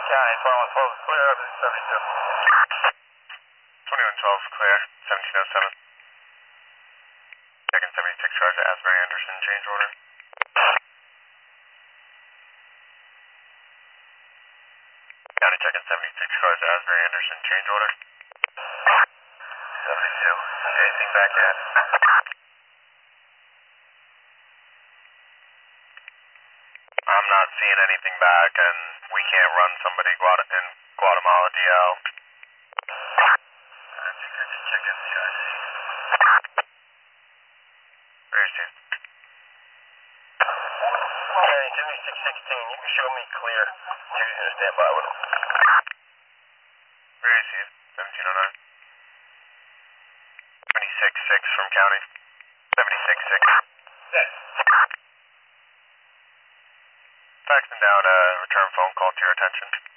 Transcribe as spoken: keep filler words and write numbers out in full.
County, twenty-one twelve is clear, everything seventy-two. twenty-one twelve clear, seventeen oh seven. Checking seventy-six cars at Asbury Anderson, change order. County checking seventy-six cars at Asbury Anderson, change order. seventy-two. Anything back yet? I'm not seeing anything back, and we can't run somebody Guada- in Guatemala D L. I think I can check N C I C. Where is he? County, seventy-six sixteen, you can show me clear. You're going to stand by with him. Where is he? seventeen oh nine. seventy-six six from County. seventy-six six. Yes. Faxing down a return phone call to your attention.